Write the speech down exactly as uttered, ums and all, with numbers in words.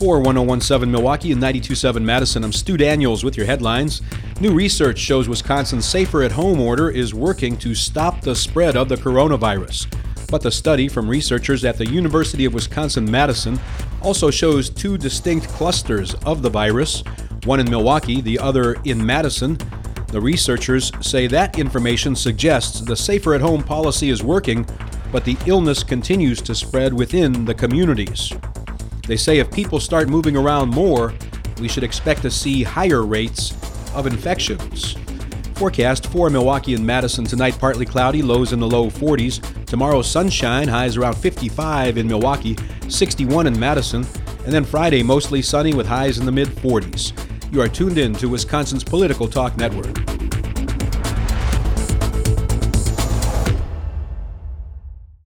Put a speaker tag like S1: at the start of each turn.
S1: For one oh one point seven Milwaukee and ninety-two point seven Madison, I'm Stu Daniels with your headlines. New research shows Wisconsin's Safer at Home order is working to stop the spread of the coronavirus. But the study from researchers at the University of Wisconsin-Madison also shows two distinct clusters of the virus, one in Milwaukee, the other in Madison. The researchers say that information suggests the Safer at Home policy is working, but the illness continues to spread within the communities. They say if people start moving around more, we should expect to see higher rates of infections. Forecast for Milwaukee and Madison tonight, partly cloudy, lows in the low forties. Tomorrow, sunshine, highs around fifty-five in Milwaukee, sixty-one in Madison. And then Friday, mostly sunny with highs in the mid forties. You are tuned in to Wisconsin's Political Talk Network.